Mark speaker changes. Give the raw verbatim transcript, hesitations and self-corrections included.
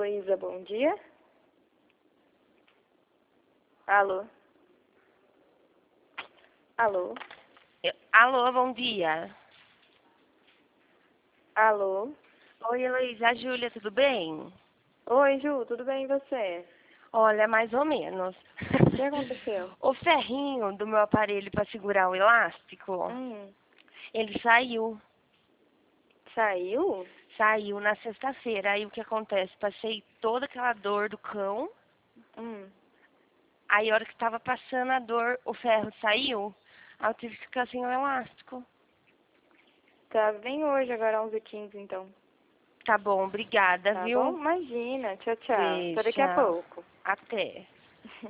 Speaker 1: Heloísa, bom dia. Alô? Alô?
Speaker 2: Eu- Alô, bom dia.
Speaker 1: Alô?
Speaker 2: Oi, Heloísa, a Júlia, tudo bem?
Speaker 1: Oi, Ju, tudo bem e você?
Speaker 2: Olha, mais ou menos.
Speaker 1: O que aconteceu?
Speaker 2: O ferrinho do meu aparelho para segurar o elástico,
Speaker 1: Hum,
Speaker 2: ele saiu.
Speaker 1: saiu?
Speaker 2: Saiu na sexta-feira. Aí o que acontece? Passei toda aquela dor do cão.
Speaker 1: Hum,
Speaker 2: Aí a hora que tava passando a dor, o ferro saiu. Aí eu tive que ficar sem o elástico.
Speaker 1: tá, vem hoje, agora onze e quinze, então.
Speaker 2: Tá bom, obrigada,
Speaker 1: Tá bom?
Speaker 2: viu?
Speaker 1: Imagina, tchau, tchau. Até daqui a
Speaker 2: Deixa.
Speaker 1: pouco.
Speaker 2: Até.